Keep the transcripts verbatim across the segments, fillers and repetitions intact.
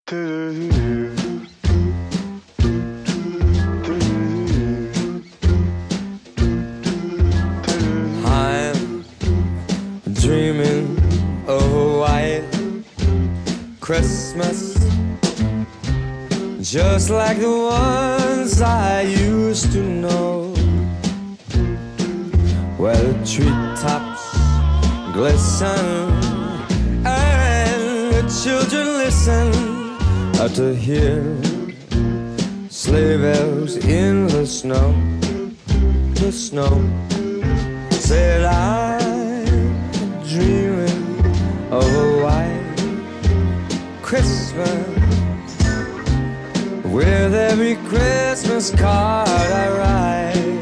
I'm dreaming of a white Christmas, just like the ones I used to know, where the treetops glisten and the children listen to hear sleigh bells in the snow. The snow said I'm dreaming of a white Christmas, with every Christmas card I write.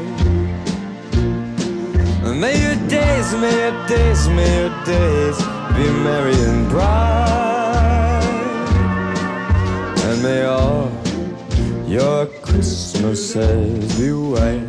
May your days, may your days, may your days be merry and bright, and may all your Christmases be white.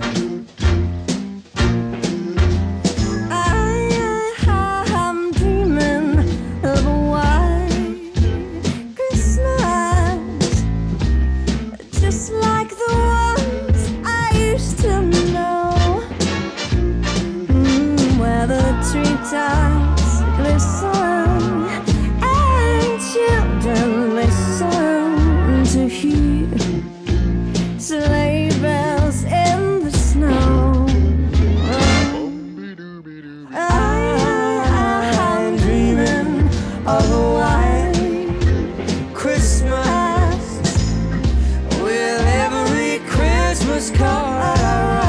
Treetops glisten and children listen to hear sleigh bells in the snow. I'm dreaming of a white Christmas, with every Christmas card I write.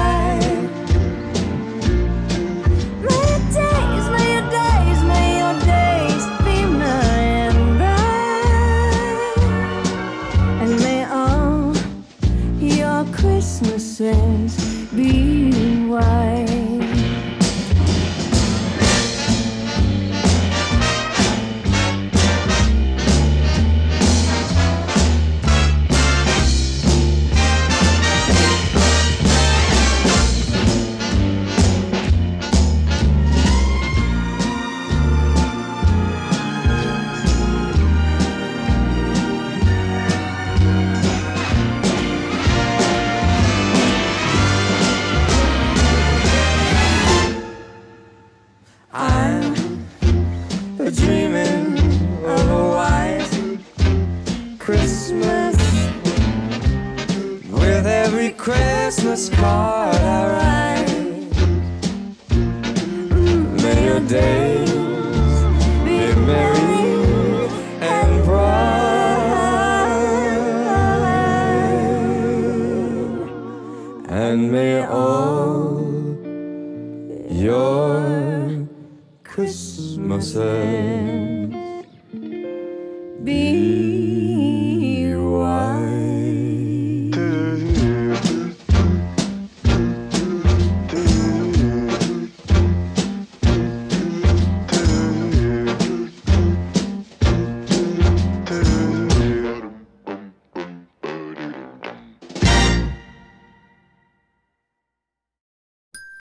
Christmases be white. I'm dreaming of a white Christmas, with every Christmas card I write. May your days be merry and bright, and may all your Christmases be